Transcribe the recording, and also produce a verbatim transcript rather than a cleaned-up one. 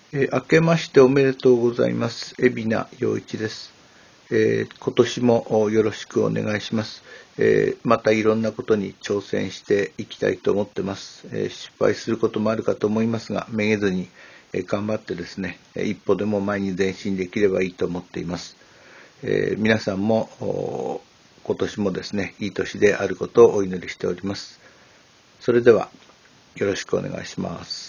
えー明けましておめでとうございます。海老名陽一です。えー今年もよろしくお願いします。えーまたいろんなことに挑戦していきたいと思ってます。えー失敗することもあるかと思いますが、めげずに、えー頑張ってですね、えー一歩でも前に前進できればいいと思っています。えー皆さんもお今年もですね、いい年であることをお祈りしております。それではよろしくお願いします。